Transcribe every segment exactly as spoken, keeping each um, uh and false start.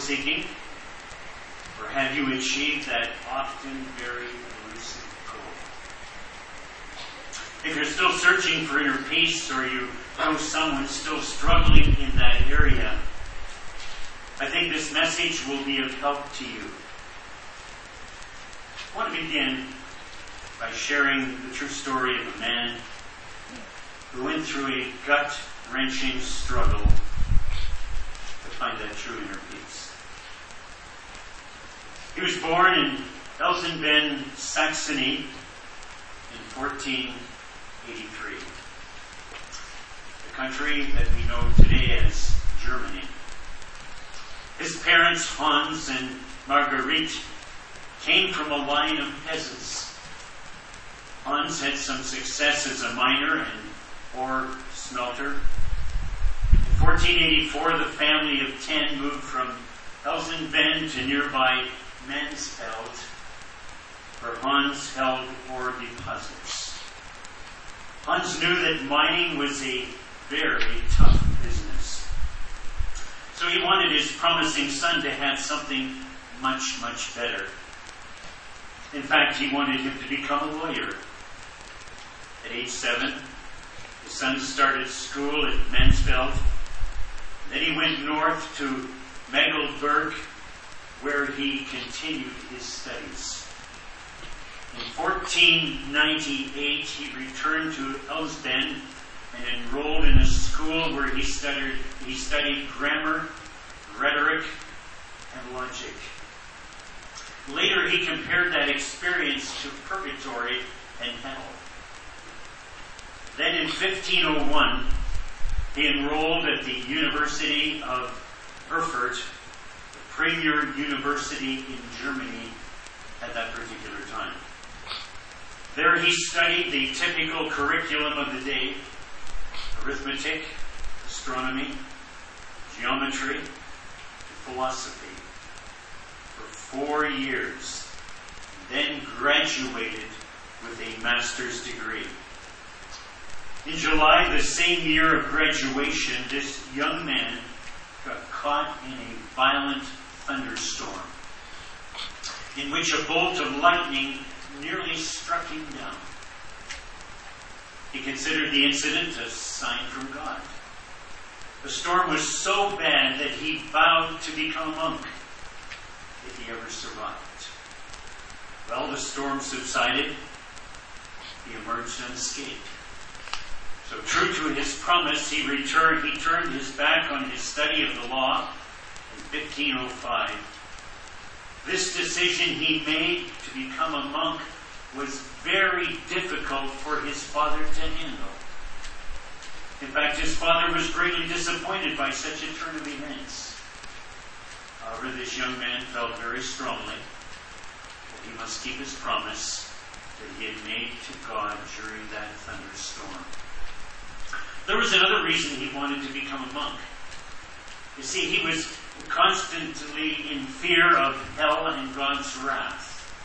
seeking? Or have you achieved that often very elusive goal? If you're still searching for inner peace, or you know someone still struggling in that area, I think this message will be of help to you. I want to begin by sharing the true story of a man who went through a gut-wrenching struggle to find that true inner peace. He was born in Elsenben, Saxony in fourteen eighty-three, the country that we know today as Germany. His parents, Hans and Marguerite, came from a line of peasants. Hans had some success as a miner and ore smelter. In fourteen eighty-four, the family of ten moved from Elsenben to nearby Mansfeld, where Hans held ore deposits. Hans knew that mining was a very tough business. So he wanted his promising son to have something much, much better. In fact, he wanted him to become a lawyer. At age seven, his son started school at Mansfeld. Then he went north to Magdeburg, where he continued his studies. In fourteen ninety-eight, he returned to Elsben and enrolled in a school where he studied, he studied grammar, rhetoric, and logic. Later, he compared that experience to purgatory and hell. Then in fifteen oh one, he enrolled at the University of Erfurt, the premier university in Germany at that particular time. There he studied the typical curriculum of the day: arithmetic, astronomy, geometry, and philosophy, for four years, then graduated with a master's degree. In July, the same year of graduation, this young man got caught in a violent thunderstorm in which a bolt of lightning nearly struck him down. He considered the incident a sign from God. The storm was so bad that he vowed to become a monk if he ever survived. Well, the storm subsided. He emerged unscathed. So true to his promise, he returned, he turned his back on his study of the law in fifteen oh five. This decision he made to become a monk was very difficult for his father to handle. In fact, his father was greatly disappointed by such a turn of events. However, this young man felt very strongly that he must keep his promise that he had made to God during that thunderstorm. There was another reason he wanted to become a monk. You see, he was constantly in fear of hell and God's wrath.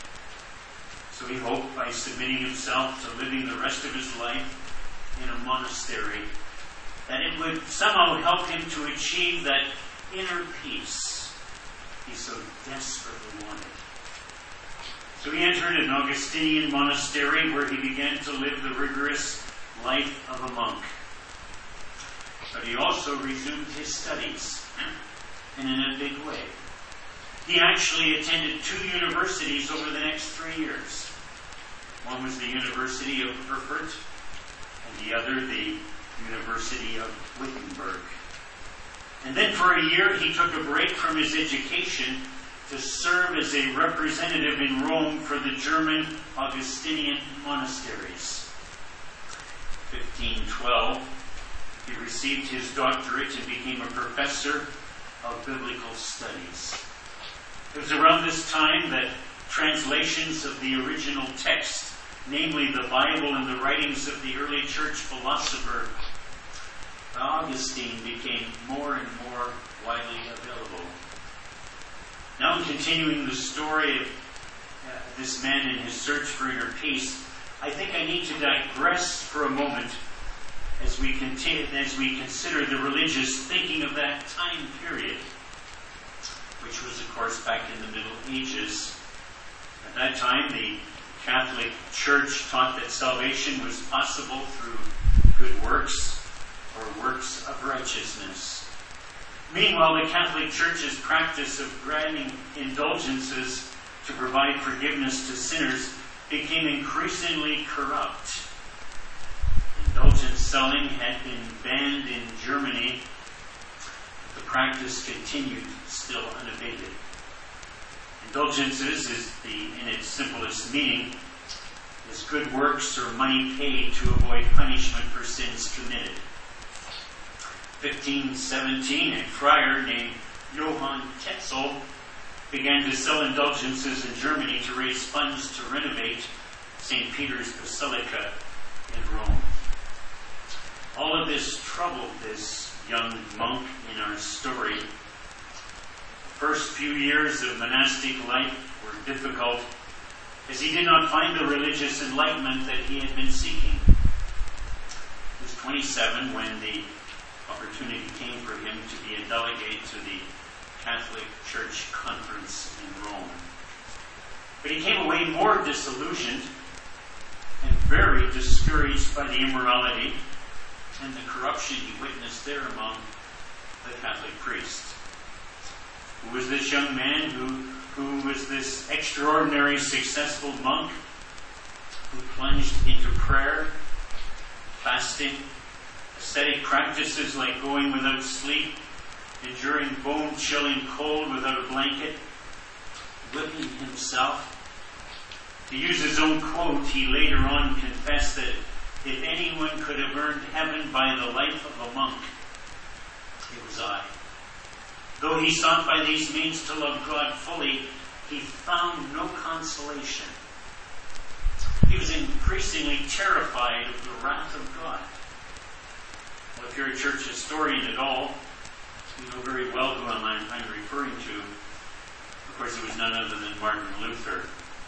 So he hoped by submitting himself to living the rest of his life in a monastery that it would somehow help him to achieve that inner peace he so desperately wanted. So he entered an Augustinian monastery where he began to live the rigorous life of a monk. But he also resumed his studies, and in a big way. He actually attended two universities over the next three years. One was the University of Erfurt, and the other the University of Wittenberg. And then for a year he took a break from his education to serve as a representative in Rome for the German Augustinian monasteries. fifteen twelve, he received his doctorate and became a professor of biblical studies. It was around this time that translations of the original text, namely the Bible and the writings of the early church philosopher Augustine, became more and more widely available. Now, continuing the story of uh, this man in his search for inner peace, I think I need to digress for a moment as we continue, as we consider the religious thinking of that time period. which was, of course, back in the Middle Ages. At that time, the Catholic Church taught that salvation was possible through good works or works of righteousness. Meanwhile, the Catholic Church's practice of granting indulgences to provide forgiveness to sinners became increasingly corrupt. Indulgence selling had been banned in Germany. The practice continued still unabated. Indulgences is the, in its simplest meaning, is good works or money paid to avoid punishment for sins committed. fifteen seventeen, a friar named Johann Tetzel began to sell indulgences in Germany to raise funds to renovate Saint Peter's Basilica in Rome. All of this troubled this young monk in our story. The first few years of monastic life were difficult, as he did not find the religious enlightenment that he had been seeking. He was twenty-seven when the opportunity came for him to be a delegate to the Catholic Church Conference in Rome. But he came away more disillusioned and very discouraged by the immorality and the corruption he witnessed there among the Catholic priests. Who was this young man? Who, who was this extraordinary, successful monk who plunged into prayer, fasting, ascetic practices like going without sleep, enduring bone-chilling cold without a blanket, whipping himself? To use his own quote, he later on confessed that if anyone could have earned heaven by the life of a monk, it was I. Though he sought by these means to love God fully, he found no consolation. He was increasingly terrified of the wrath of God. Well, if you're a church historian at all, you know very well who I'm, I'm referring to. Of course, it was none other than Martin Luther.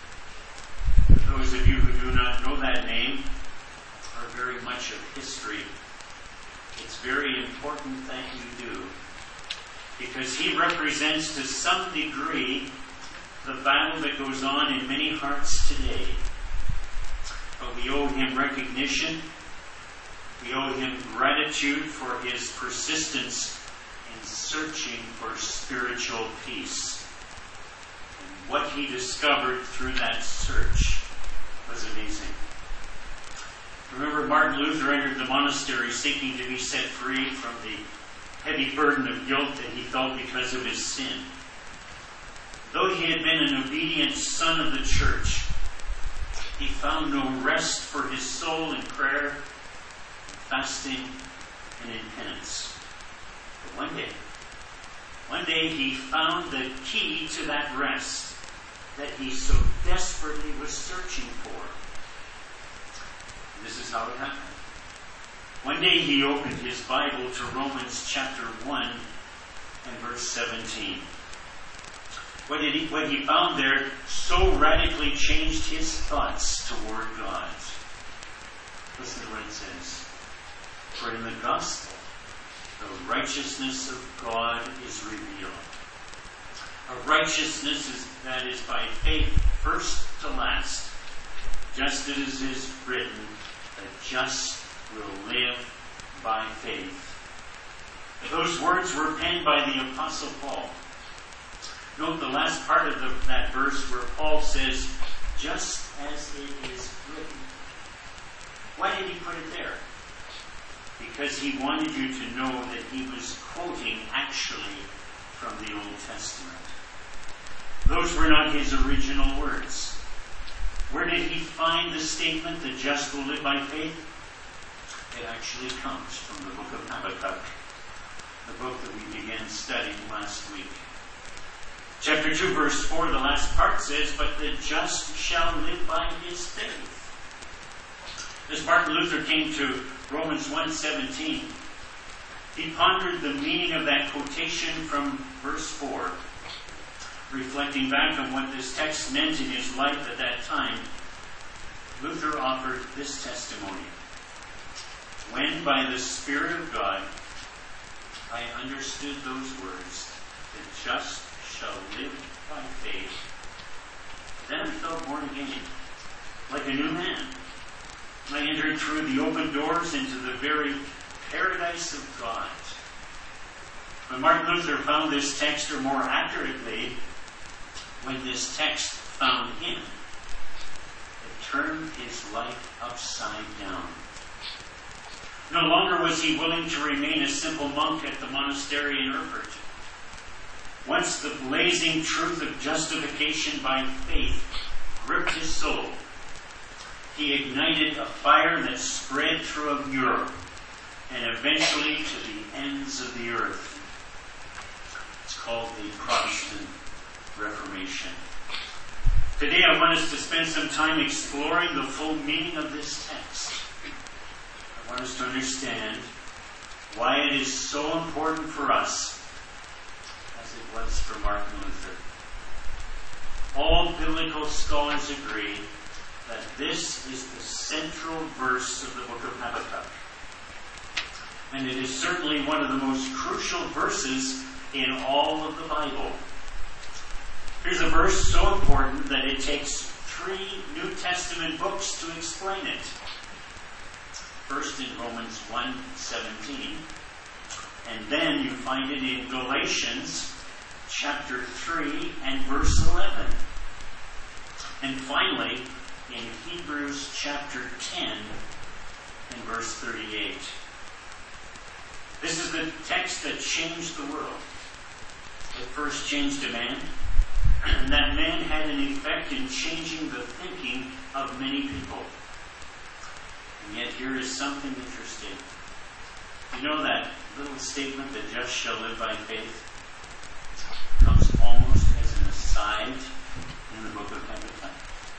For those of you who do not know that name, are very much of history, it's very important that you do, because he represents to some degree the battle that goes on in many hearts today. But we owe him recognition. We owe him gratitude for his persistence in searching for spiritual peace. And what he discovered through that search was amazing. Remember, Martin Luther entered the monastery seeking to be set free from the heavy burden of guilt that he felt because of his sin. Though he had been an obedient son of the church, he found no rest for his soul in prayer, fasting, and in penance. But one day, one day he found the key to that rest that he so desperately was searching for. This is how it happened. One day he opened his Bible to Romans chapter one and verse seventeen. What, did he, what he found there so radically changed his thoughts toward God. Listen to what it says. For in the gospel, the righteousness of God is revealed. A righteousness is, that is by faith first to last, just as it is written, the just will live by faith. Those words were penned by the Apostle Paul. Note the last part of the, that verse where Paul says, just as it is written. Why did he put it there? Because he wanted you to know that he was quoting actually from the Old Testament. Those were not his original words. Where did he find the statement, the just will live by faith? It actually comes from the book of Habakkuk, the book that we began studying last week. Chapter two, verse four, the last part says, but the just shall live by his faith. As Martin Luther came to Romans one seventeen, he pondered the meaning of that quotation from verse four. Reflecting back on what this text meant in his life at that time, Luther offered this testimony. When by the Spirit of God I understood those words, the just shall live by faith. Then I felt born again, like a new man. I entered through the open doors into the very paradise of God. When Martin Luther found this text, or more accurately, when this text found him, it turned his life upside down. No longer was he willing to remain a simple monk at the monastery in Erfurt. Once the blazing truth of justification by faith gripped his soul, he ignited a fire that spread throughout Europe and eventually to the ends of the earth. It's called the Protestant Reformation. Today I want us to spend some time exploring the full meaning of this text. I want us to understand why it is so important for us as it was for Martin Luther. All biblical scholars agree that this is the central verse of the book of Habakkuk. And it is certainly one of the most crucial verses in all of the Bible. Here's a verse so important that it takes three New Testament books to explain it. First in Romans one seventeen, and then you find it in Galatians chapter three and verse eleven. And finally, in Hebrews chapter ten and verse thirty-eight. This is the text that changed the world. It first changed a man, and that man had an effect in changing the thinking of many people. And yet here is something interesting. You know that little statement, the just shall live by faith, comes almost as an aside in the book of Habakkuk.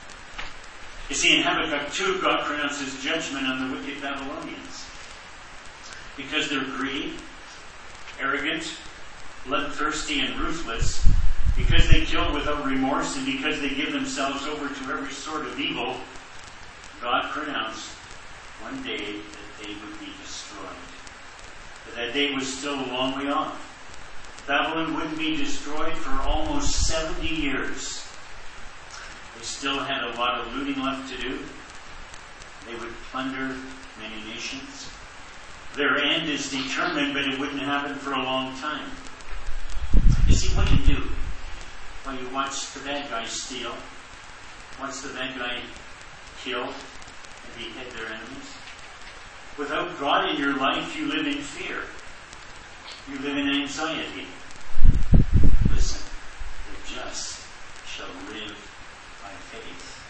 You see, in Habakkuk two, God pronounces judgment on the wicked Babylonians because they're greedy, arrogant, bloodthirsty, and ruthless, because they kill without remorse, and because they give themselves over to every sort of evil. God pronounced one day that they would be destroyed. But that day was still a long way off. Babylon wouldn't be destroyed for almost seventy years. They still had a lot of looting left to do. They would plunder many nations. Their end is determined, but it wouldn't happen for a long time. You see, what do you do? Well, you watch the bad guys steal, watch the bad guy kill, and behead their enemies. Without God in your life, you live in fear. You live in anxiety. Listen, the just shall live by faith.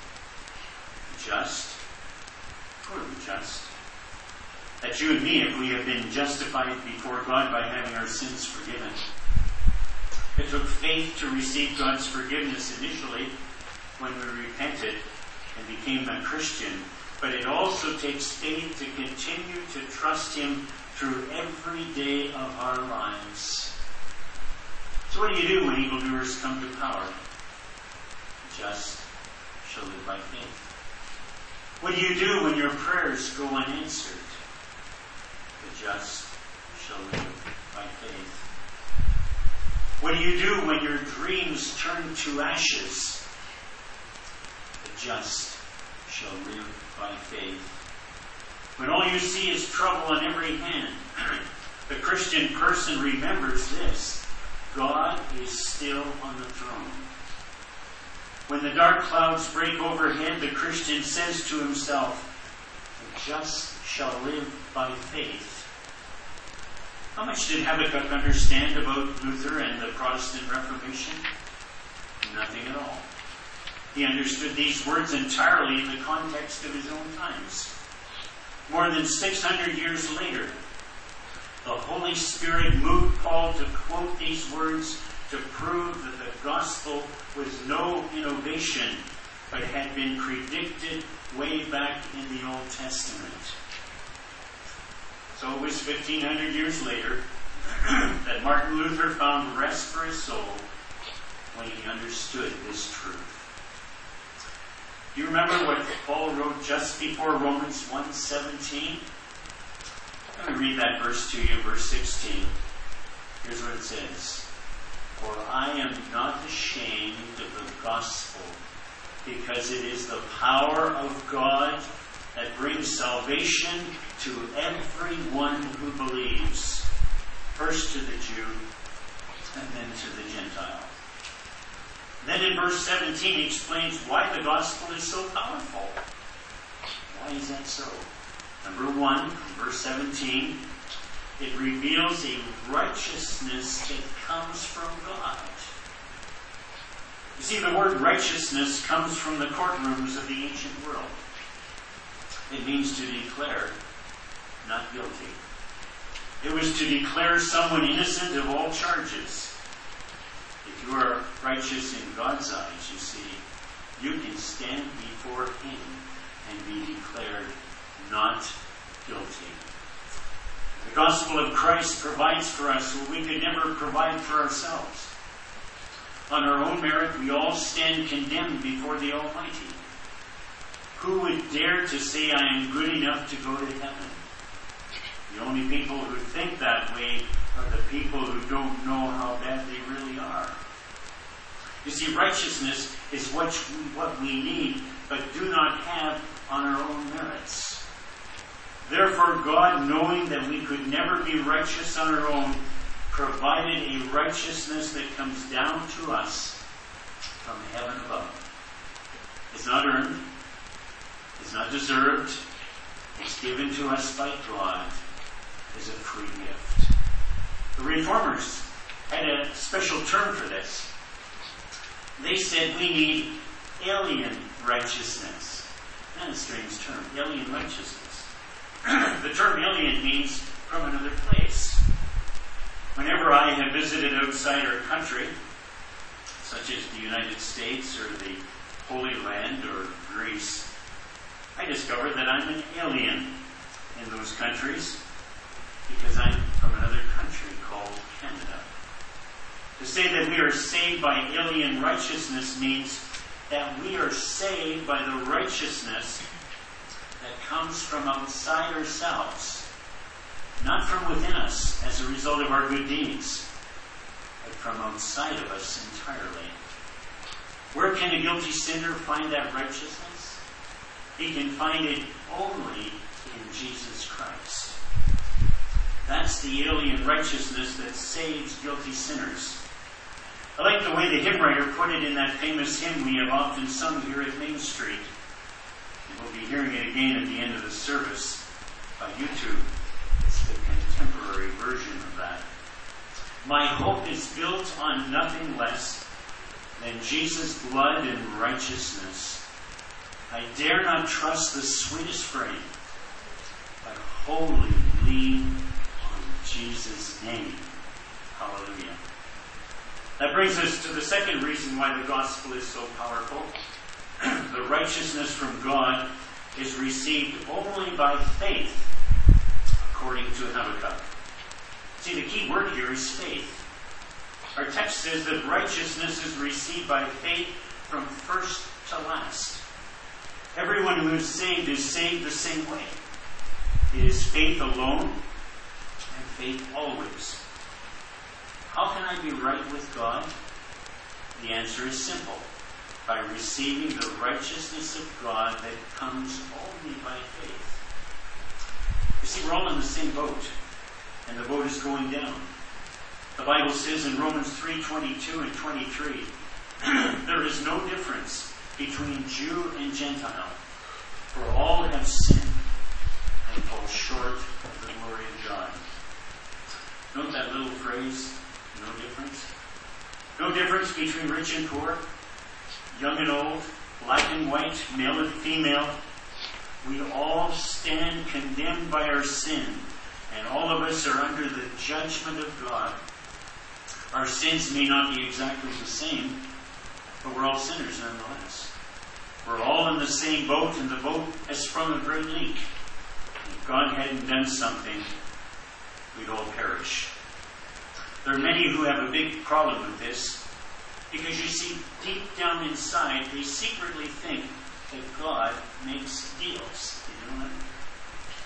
Just? Who are the just? That's you and me if we have been justified before God by having our sins forgiven. It took faith to receive God's forgiveness initially when we repented and became a Christian. But it also takes faith to continue to trust Him through every day of our lives. So what do you do when evildoers come to power? The just shall live by faith. What do you do when your prayers go unanswered? The just shall live by faith. What do you do when your dreams turn to ashes? The just shall live by faith. When all you see is trouble on every hand, the Christian person remembers this: God is still on the throne. When the dark clouds break overhead, the Christian says to himself, the just shall live by faith. How much did Habakkuk understand about Luther and the Protestant Reformation? Nothing at all. He understood these words entirely in the context of his own times. More than six hundred years later, the Holy Spirit moved Paul to quote these words to prove that the gospel was no innovation, but had been predicted way back in the Old Testament. So it was fifteen hundred years later that Martin Luther found rest for his soul when he understood this truth. Do you remember what Paul wrote just before Romans one seventeen? Let me read that verse to you, verse sixteen. Here's what it says. For I am not ashamed of the gospel, because it is the power of God that brings salvation to everyone who believes, first to the Jew and then to the Gentile. Then in verse seventeen he explains why the gospel is so powerful. Why is that so? Number one, in verse seventeen, it reveals a righteousness that comes from God. You see, the word righteousness comes from the courtrooms of the ancient world. It means to declare not guilty. It was to declare someone innocent of all charges. If you are righteous in God's eyes, you see, you can stand before Him and be declared not guilty. The gospel of Christ provides for us what we could never provide for ourselves. On our own merit, we all stand condemned before the Almighty. Who would dare to say, I am good enough to go to heaven? The only people who think that way are the people who don't know how bad they really are. You see, righteousness is what we, what we need, but do not have on our own merits. Therefore, God, knowing that we could never be righteous on our own, provided a righteousness that comes down to us from heaven above. It's not earned. It's not deserved. It's given to us by God as a free gift. The Reformers had a special term for this. They said we need alien righteousness. That's a strange term, alien righteousness. The term alien means from another place. Whenever I have visited outside our country, such as the United States or the Holy Land or Greece, I discover that I'm an alien in those countries because I'm from another country called Canada. To say that we are saved by alien righteousness means that we are saved by the righteousness that comes from outside ourselves, not from within us as a result of our good deeds, but from outside of us entirely. Where can a guilty sinner find that righteousness? He can find it only in Jesus Christ. That's the alien righteousness that saves guilty sinners. I like the way the hymn writer put it in that famous hymn we have often sung here at Main Street. And we'll be hearing it again at the end of the service by YouTube. It's the contemporary version of that. My hope is built on nothing less than Jesus' blood and righteousness. I dare not trust the sweetest frame, but wholly lean on Jesus' name. Hallelujah. That brings us to the second reason why the gospel is so powerful. The righteousness from God is received only by faith, according to Habakkuk. See, the key word here is faith. Our text says that righteousness is received by faith from first to last. Everyone who is saved is saved the same way. It is faith alone and faith always. How can I be right with God? The answer is simple. By receiving the righteousness of God that comes only by faith. You see, we're all in the same boat, and the boat is going down. The Bible says in Romans three twenty-two and twenty-three, there is no difference between Jew and Gentile, for all have sinned and fall short of the glory of God. Note that little phrase, no difference. No difference between rich and poor, young and old, black and white, male and female. We all stand condemned by our sin, and all of us are under the judgment of God. Our sins may not be exactly the same, but we're all sinners nonetheless. We're all in the same boat, and the boat has sprung a great leak. If God hadn't done something, we'd all perish. There are many who have a big problem with this, because you see, deep down inside, they secretly think that God makes deals. You know what?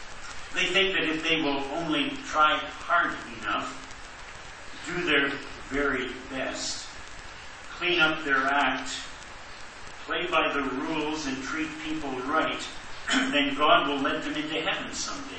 They think that if they will only try hard enough, do their very best, clean up their act, play by the rules, and treat people right, then God will let them into heaven someday.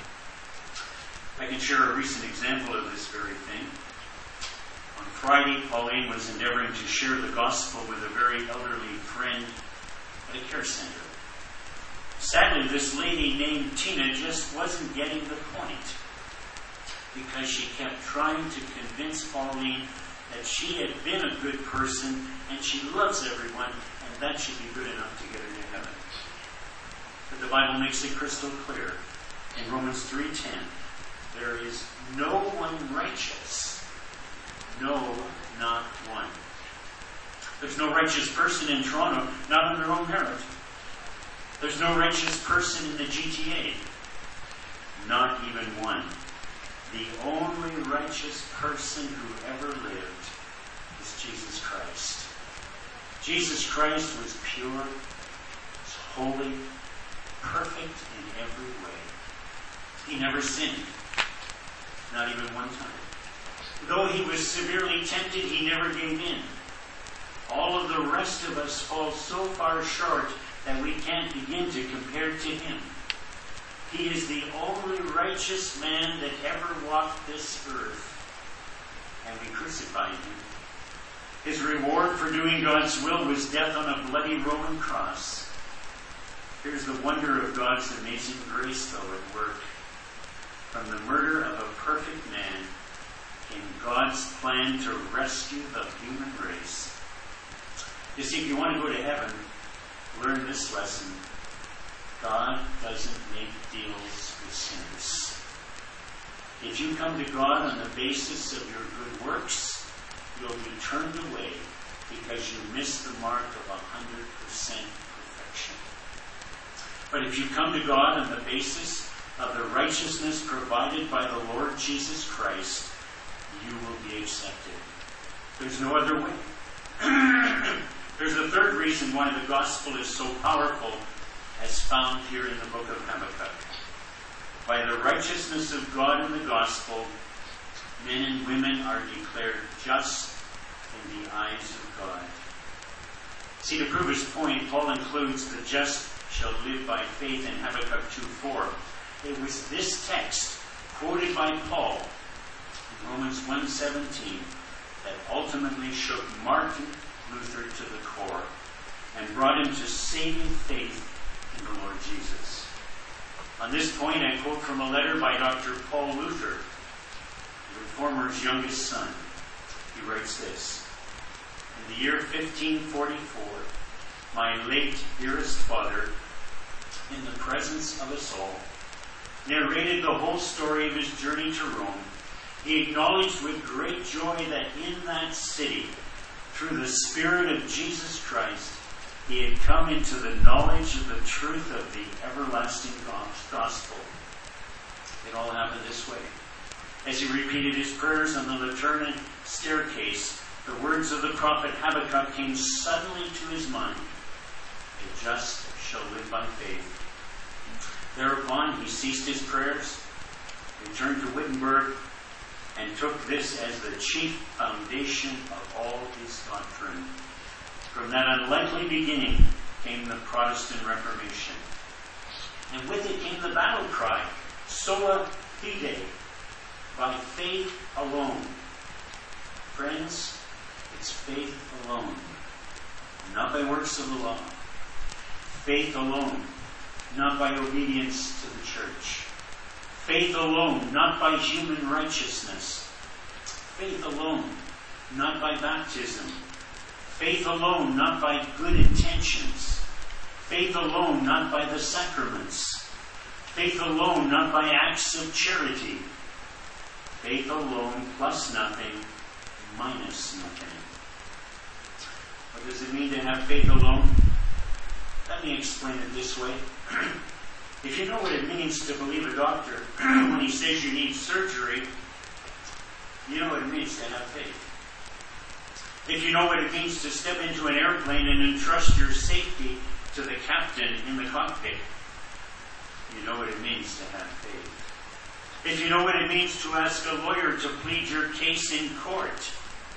I can share a recent example of this very thing. On Friday, Pauline was endeavoring to share the gospel with a very elderly friend at a care center. Sadly, this lady named Tina just wasn't getting the point, because she kept trying to convince Pauline that she had been a good person and she loves everyone, and that should be good enough to get her to heaven. But the Bible makes it crystal clear in Romans three ten, there is no one righteous. No, not one. There's no righteous person in Toronto, not on their own merit. There's no righteous person in the G T A. Not even one. The only righteous person who ever lived is Jesus Christ. Jesus Christ was pure, was holy, perfect in every way. He never sinned. Not even one time. Though he was severely tempted, he never gave in. All of the rest of us fall so far short that we can't begin to compare to him. He is the only righteous man that ever walked this earth. And we crucified him. His reward for doing God's will was death on a bloody Roman cross. Here's the wonder of God's amazing grace, though, at work. From the murder of a perfect man came God's plan to rescue the human race. You see, if you want to go to heaven, learn this lesson. God doesn't make deals with sinners. If you come to God on the basis of your good works, you'll be turned away because you miss the mark of one hundred percent perfection. But if you come to God on the basis of the righteousness provided by the Lord Jesus Christ, you will be accepted. There's no other way. There's a third reason why the gospel is so powerful, as found here in the book of Habakkuk. By the righteousness of God in the gospel, men and women are declared just in the eyes of God. See, to prove his point, Paul includes the just shall live by faith in Habakkuk two four. It was this text, quoted by Paul in Romans one seventeen, that ultimately shook Martin Luther to the core and brought him to saving faith in the Lord Jesus. On this point, I quote from a letter by Doctor Paul Luther, the Reformer's youngest son. He writes this: in the year fifteen forty-four, my late dearest father, in the presence of us all, narrated the whole story of his journey to Rome. He acknowledged with great joy that in that city, through the Spirit of Jesus Christ, he had come into the knowledge of the truth of the everlasting gospel. It all happened this way. As he repeated his prayers on the Lateran staircase, the words of the prophet Habakkuk came suddenly to his mind. The just shall live by faith. Thereupon he ceased his prayers, returned to Wittenberg, and took this as the chief foundation of all his doctrine. From that unlikely beginning came the Protestant Reformation. And with it came the battle cry, sola fide, by faith alone. Friends, it's faith alone, not by works of the law. Faith alone, not by obedience to the church. Faith alone, not by human righteousness. Faith alone, not by baptism. Faith alone, not by good intentions. Faith alone, not by the sacraments. Faith alone, not by acts of charity. Faith alone, plus nothing, minus nothing. What does it mean to have faith alone? Let me explain it this way. If you know what it means to believe a doctor when he says you need surgery, you know what it means to have faith. If you know what it means to step into an airplane and entrust your safety to the captain in the cockpit, you know what it means to have faith. If you know what it means to ask a lawyer to plead your case in court,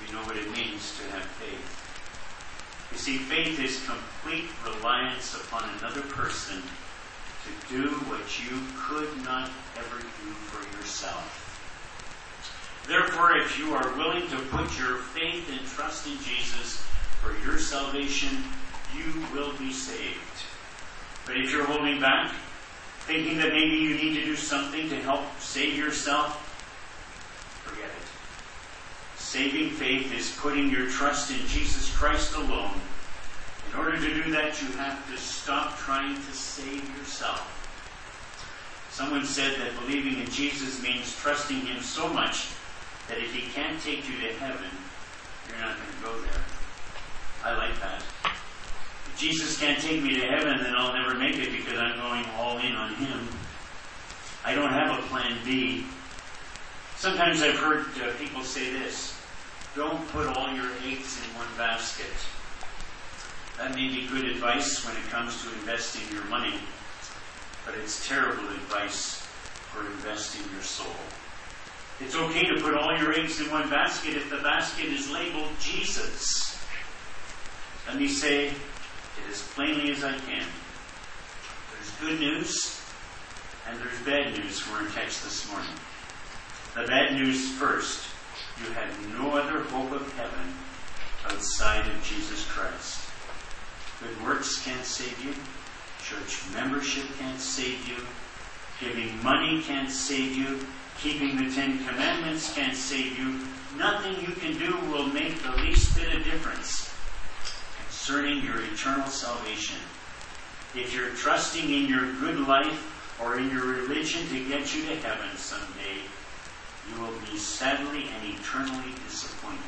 you know what it means to have faith. You see, faith is complete reliance upon another person to do what you could not ever do for yourself. Therefore, if you are willing to put your faith and trust in Jesus for your salvation, you will be saved. But if you're holding back, thinking that maybe you need to do something to help save yourself, forget it. Saving faith is putting your trust in Jesus Christ alone. In order to do that, you have to stop trying to save yourself. Someone said that believing in Jesus means trusting Him so much that if He can't take you to heaven, you're not going to go there. I like that. If Jesus can't take me to heaven, then I'll never make it because I'm going all in on Him. I don't have a plan B. Sometimes I've heard uh, people say this: don't put all your eggs in one basket. That may be good advice when it comes to investing your money, but it's terrible advice for investing your soul. It's okay to put all your eggs in one basket if the basket is labeled Jesus. Let me say it as plainly as I can. There's good news and there's bad news for our text this morning. The bad news first: you have no other hope of heaven outside of Jesus Christ. Good works can't save you. Church membership can't save you. Giving money can't save you. Keeping the Ten Commandments can't save you. Nothing you can do will make the least bit of difference concerning your eternal salvation. If you're trusting in your good life or in your religion to get you to heaven someday, you will be sadly and eternally disappointed.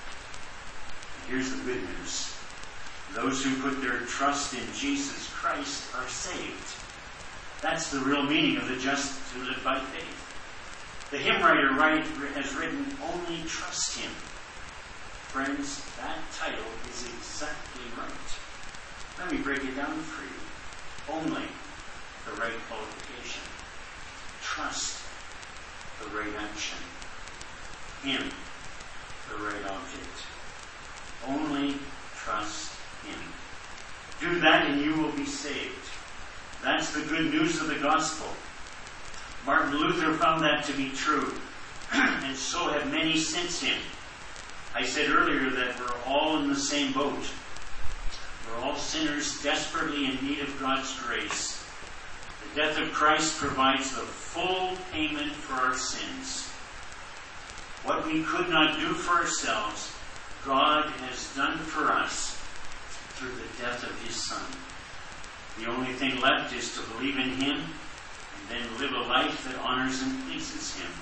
And here's the good news. Those who put their trust in Jesus Christ are saved. That's the real meaning of the just who live by faith. The hymn writer write, has written, "Only trust Him." Friends, that title is exactly right. Let me break it down for you. Only the right qualification. Trust the right action. Him, the right object. Only trust Him. Do that and you will be saved. That's the good news of the gospel. Martin Luther found that to be true, and so have many since him. I said earlier that we're all in the same boat. We're all sinners desperately in need of God's grace. The death of Christ provides the full payment for our sins. What we could not do for ourselves, God has done for us through the death of His Son. The only thing left is to believe in Him and then live a life that honors and pleases Him.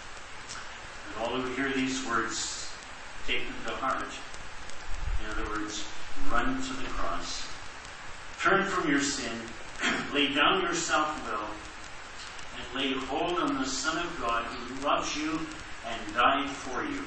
And all who hear these words, take them to heart. In other words, run to the cross. Turn from your sin, lay down your self-will, and lay hold on the Son of God who loves you and died for you.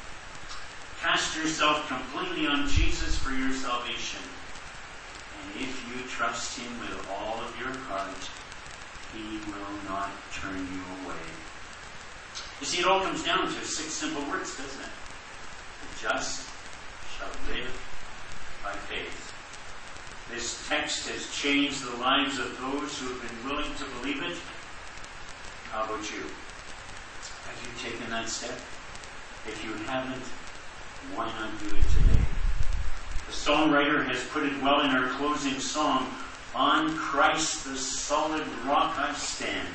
Cast yourself completely on Jesus for your salvation. And if you trust Him with all of your heart, He will not turn you away. You see, it all comes down to six simple words, doesn't it? The just shall live by faith. This text has changed the lives of those who have been willing to believe it. How about you? Have you taken that step? If you haven't, why not do it today? The songwriter has put it well in our closing song, "On Christ the solid rock I stand.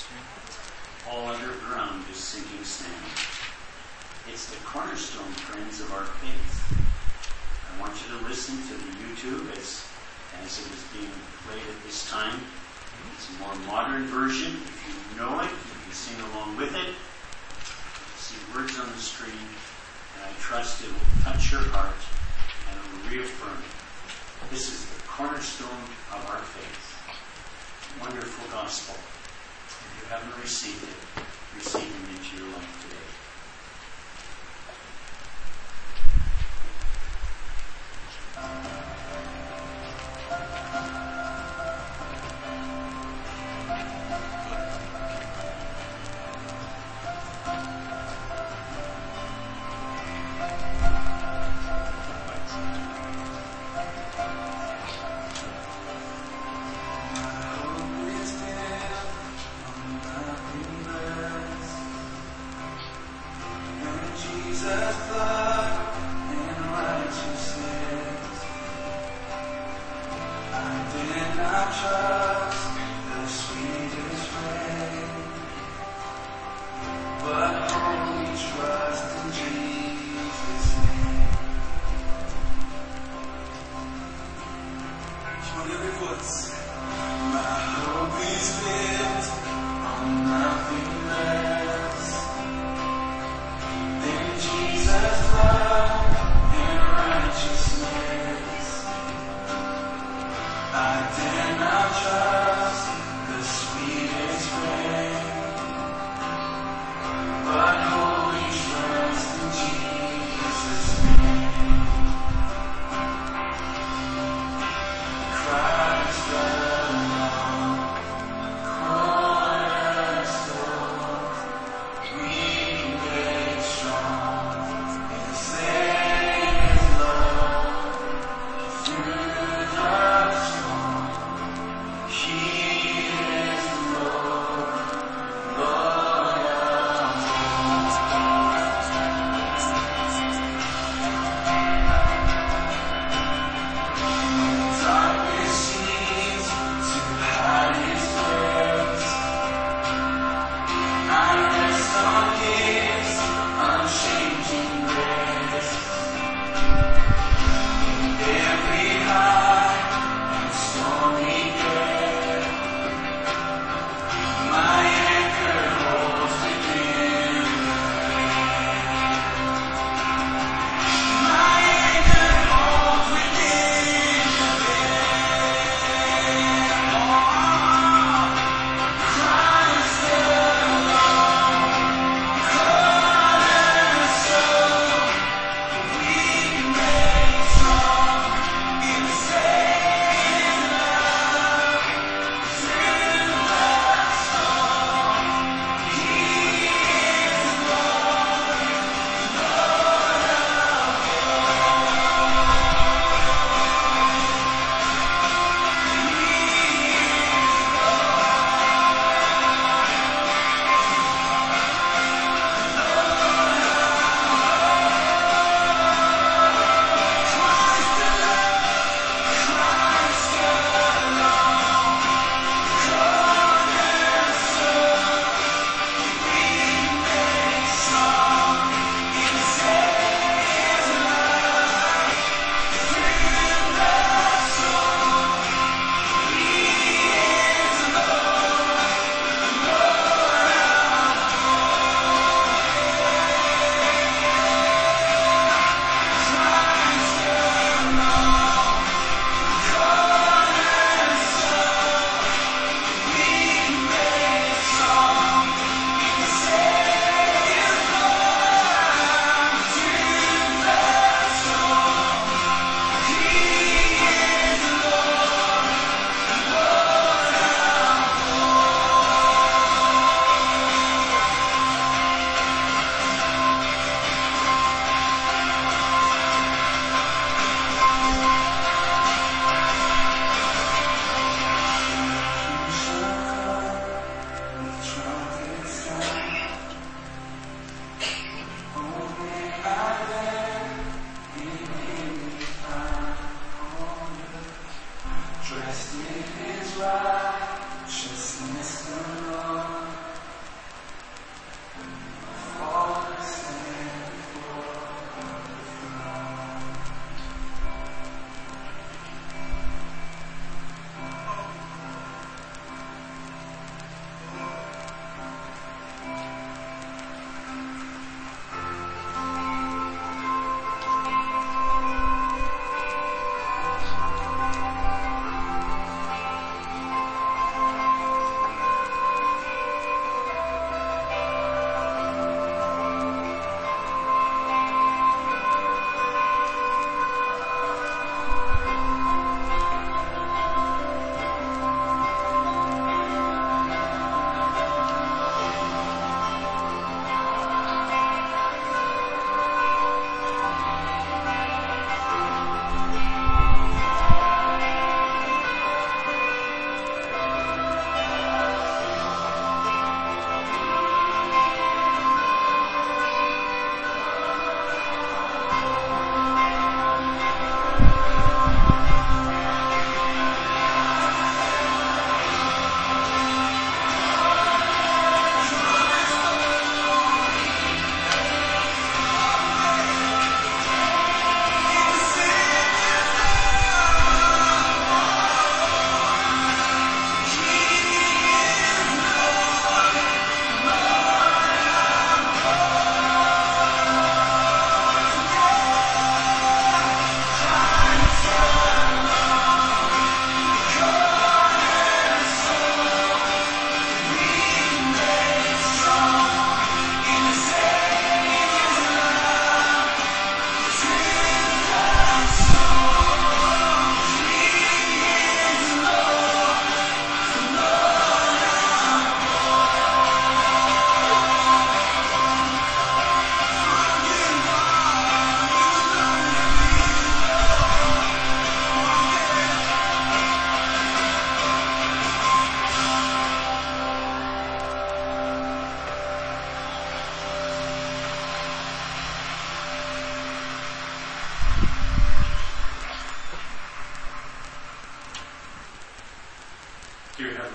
All other ground is sinking sand." It's the cornerstone, friends, of our faith. I want you to listen to the YouTube as, as it is being played at this time. It's a more modern version. If you know it, you can sing along with it. You see words on the screen, and I trust it will touch your heart and it will reaffirm it. This is the cornerstone of our faith. Wonderful gospel. If you haven't received it, receive it into your life today.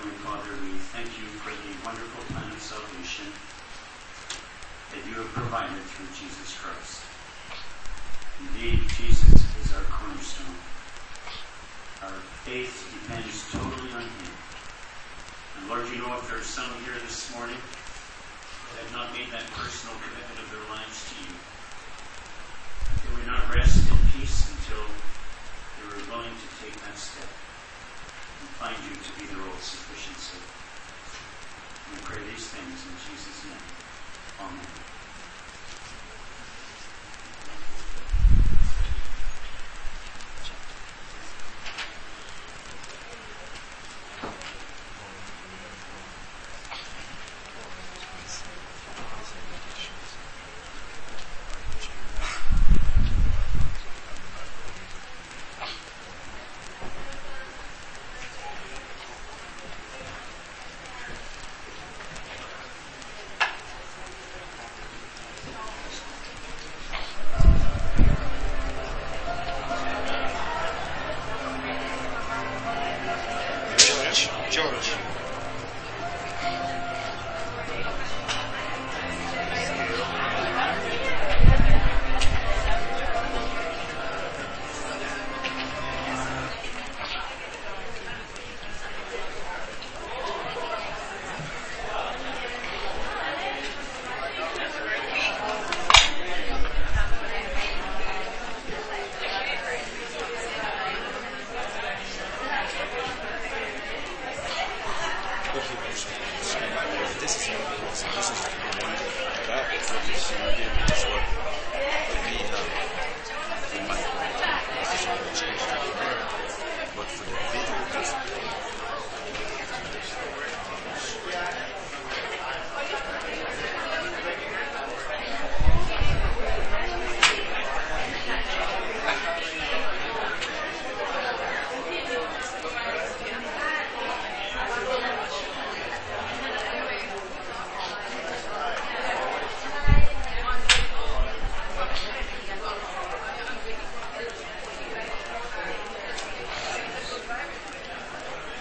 Heavenly Father, we thank you for the wonderful plan of salvation that you have provided through Jesus Christ. Indeed, Jesus is our cornerstone. Our faith depends totally on him. And Lord, you know if there are some here this morning that have not made that personal commitment of their lives to you, that they would not rest in peace until they were willing to take that step and find you to be their all sufficiency. We pray these things in Jesus' name. Amen. This is the one back. This is what we did. This is what we need.